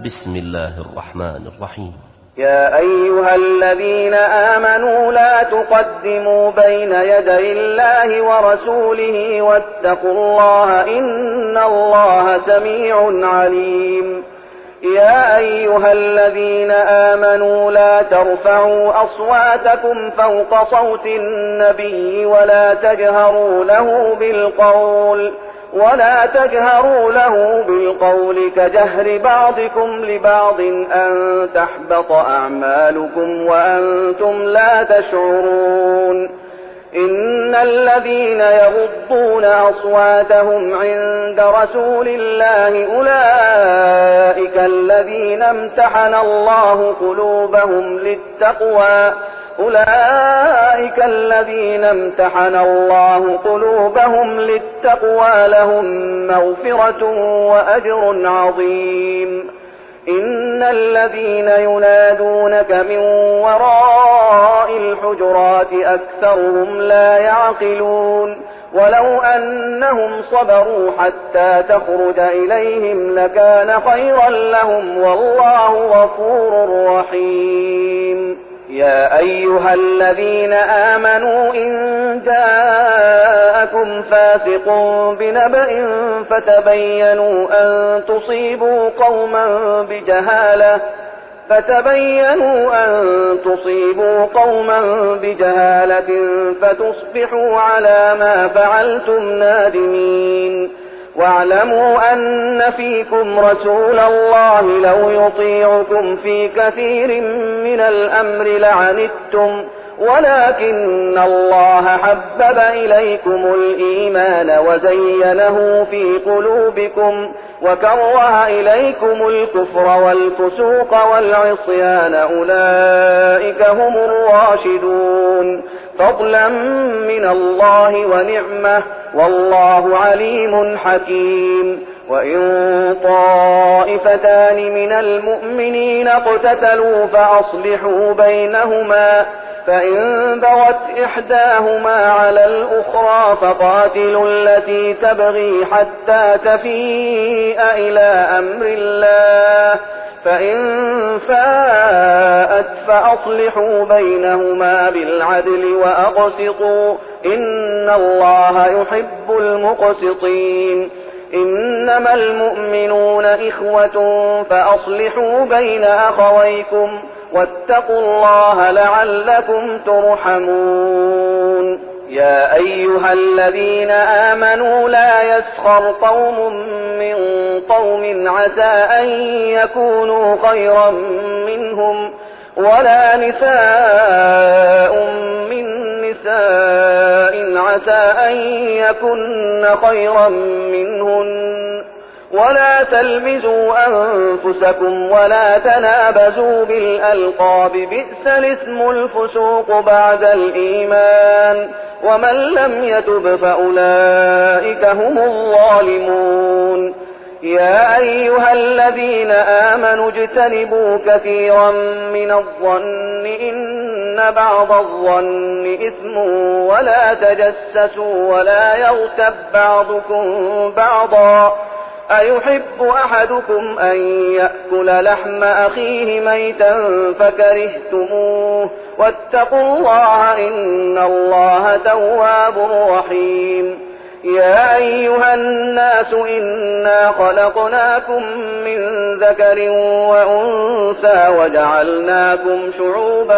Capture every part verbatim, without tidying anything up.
بسم الله الرحمن الرحيم. يا أيها الذين آمنوا لا تقدموا بين يدي الله ورسوله واتقوا الله إن الله سميع عليم. يا أيها الذين آمنوا لا ترفعوا أصواتكم فوق صوت النبي ولا تجهروا له بالقول ولا تجهروا له بالقول كجهر بعضكم لبعض أن تحبط أعمالكم وأنتم لا تشعرون. إن الذين يغضون أصواتهم عند رسول الله أولئك الذين امتحن الله قلوبهم للتقوى أولئك الذين امتحن الله قلوبهم للتقوى لهم مغفرة وأجر عظيم. إن الذين ينادونك من وراء الحجرات أكثرهم لا يعقلون. ولو أنهم صبروا حتى تخرج إليهم لكان خيرا لهم والله غفور رحيم. يا أيها الذين آمنوا إن جاءكم فاسق بنبأ فتبينوا أن تصيبوا قوما بجهالة فتبينوا أن تصيبوا قوما بجهالة فتصبحوا على ما فعلتم نادمين. واعلموا أن فيكم رسول الله لو يطيعكم في كثير من الأمر لعنتم ولكن الله حبب إليكم الإيمان وزينه في قلوبكم وكره إليكم الكفر والفسوق والعصيان أولئك هم الراشدون فضلا من الله ونعمة والله عليم حكيم. وإن طائفتان من المؤمنين اقتتلوا فأصلحوا بينهما فإن بغت إحداهما على الأخرى فقاتلوا التي تبغي حتى تفيء إلى أمر الله فإن فاءت فأصلحوا بينهما بالعدل وأقسطوا إن الله يحب المقسطين. إنما المؤمنون إخوة فأصلحوا بين أخويكم واتقوا الله لعلكم ترحمون. يا أيها الذين آمنوا لا يسخر قوم من قوم عسى أن يكونوا خيرا منهم ولا نساء من نساء عسى أن يكن خيرا منهن ولا تلمزوا أنفسكم ولا تنابزوا بالألقاب بئس الاسم الفسوق بعد الإيمان ومن لم يتب فأولئك هم الظالمون. يا أيها الذين آمنوا اجتنبوا كثيرا من الظن إن بعض الظن إثم ولا تجسسوا ولا يغتب بعضكم بعضا أيحب أحدكم أن يأكل لحم أخيه ميتا فكرهتموه واتقوا الله إن الله تواب رحيم. يا أيها الناس إنا خلقناكم من ذكر وأنثى وجعلناكم شعوبا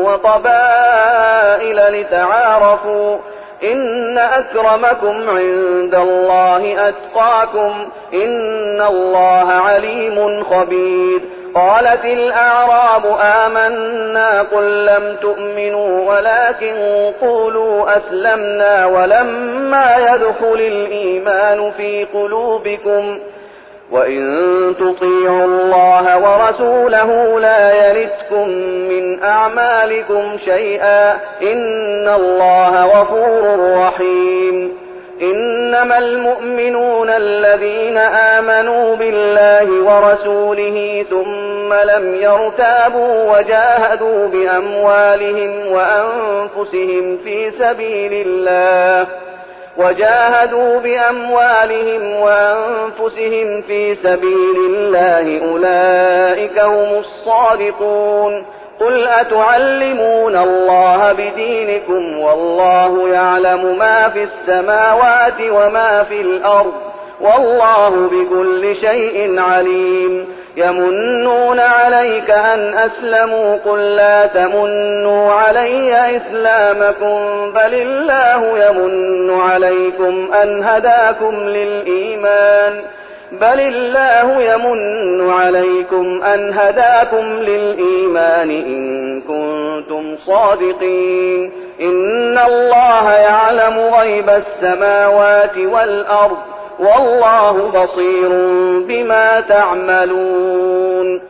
وقبائل لتعارفوا إن أكرمكم عند الله أتقاكم إن الله عليم خبير. قالت الأعراب آمنا قل لم تؤمنوا ولكن قولوا أسلمنا ولما يدخل الإيمان في قلوبكم وإن تطيعوا الله ورسوله لا يلتكم من أعمالكم شيئا إن الله غفور رحيم. إنما المؤمنون الذين آمنوا بالله ورسوله ثم لم يرتابوا وجاهدوا بأموالهم وأنفسهم في سبيل الله وجاهدوا بأموالهم وأنفسهم في سبيل الله أولئك هم الصادقون. قل أتعلمون الله بدينكم والله يعلم ما في السماوات وما في الأرض والله بكل شيء عليم. يمنون عليك أن أسلموا قل لا تمنوا علي إسلامكم بل الله يمن عليكم أن هداكم للإيمان بل الله يمن عليكم أن هداكم للإيمان إن كنتم صادقين. إن الله يعلم غيب السماوات والأرض والله بصير بما تعملون.